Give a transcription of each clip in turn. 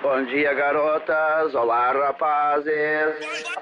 Bom dia, garotas. Olá, rapazes.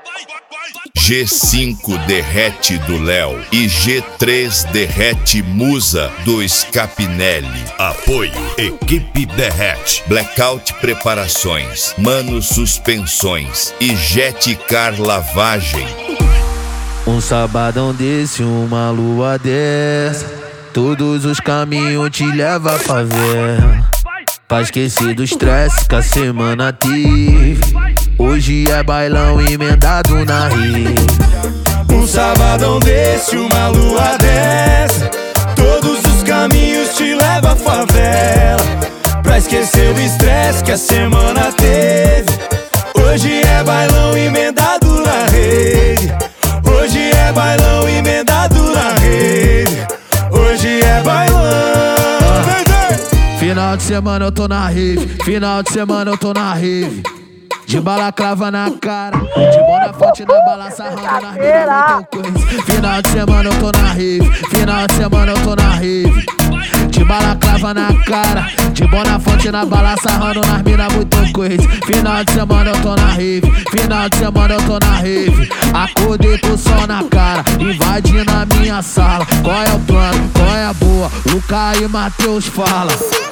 G5 Derrete do Léo e G3 Derrete Musa do Scapinelli. Apoio Equipe Derrete, Blackout Preparações, Mano Suspensões e Jetcar Lavagem. Um sabadão desse, uma lua dessa, todos os caminhos te levam à favela. Pra esquecer do estresse que a semana teve, hoje é bailão emendado na rede. Um sabadão desse, uma lua dessa, todos os caminhos te levam à favela. Pra esquecer do estresse que a semana teve, hoje é bailão emendado na rede. Hoje é bailão emendado na rede. Hoje é bailão. Final de semana eu tô na rave, final de semana eu tô na rave. De balaclava na cara, de bona fonte na bala, sarrando nas minas, muita coisa. Final de semana eu tô na rave, final de semana eu tô na rave. De balaclava na cara, de bona fonte na bala, sarrando nas minas, muita coisa. Final de semana eu tô na rave, final de semana eu tô na rave. Acordei com o sol na cara, invadindo a minha sala. Qual é o plano, qual é a boa? Lucas e Matheus fala.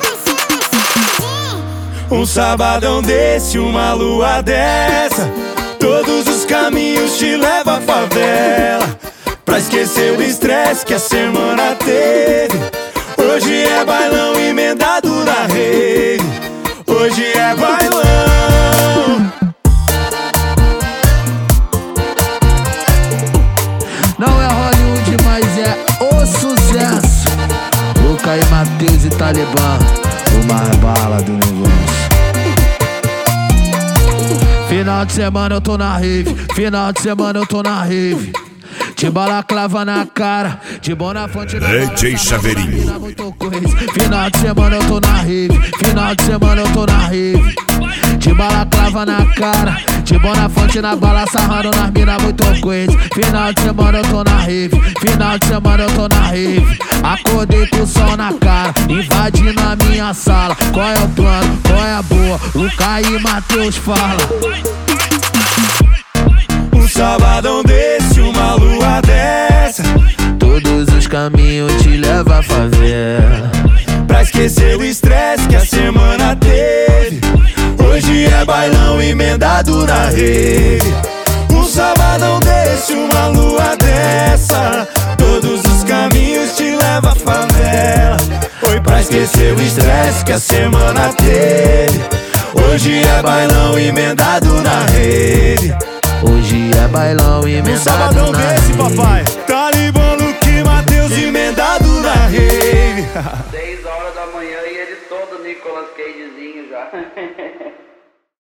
Um sabadão desse, uma lua dessa, todos os caminhos te levam à favela. Pra esquecer o estresse que a semana teve, hoje é bailão emendado na rede. Hoje é bailão. Não é Hollywood, mas é o sucesso. Lucas e Matheus e Talibã, o mais bala do negócio. Final de semana eu tô na rave, final de semana eu tô na rave. De balaclava na cara, de bona fonte na bala, DJ Chaveirinho. Final de semana eu tô na rave, final de semana eu tô na rave. De balaclava na cara, de bona fonte na bala, sarrando nas minas, muito coisa. Final de semana eu tô na rave, final de semana eu tô na rave. Acordei com o sol na cara, invadindo a minha sala. Qual é o plano, qual é a boa? Lucas e Matheus fala. Um sabadão desse, uma lua dessa, todos os caminhos te levam à favela. Pra esquecer o estresse que a semana teve, hoje é bailão emendado na rede. Um sabadão desse, uma lua dessa, todos os caminhos te levam à favela. Foi pra esquecer o estresse que a semana teve, hoje é bailão emendado na rede. Hoje é bailão emendado um sabadão na desse, rede. papai, Talibã, Luque, Matheus emendado na rede. 6 horas da manhã e ele todo Nicolas Cagezinho já.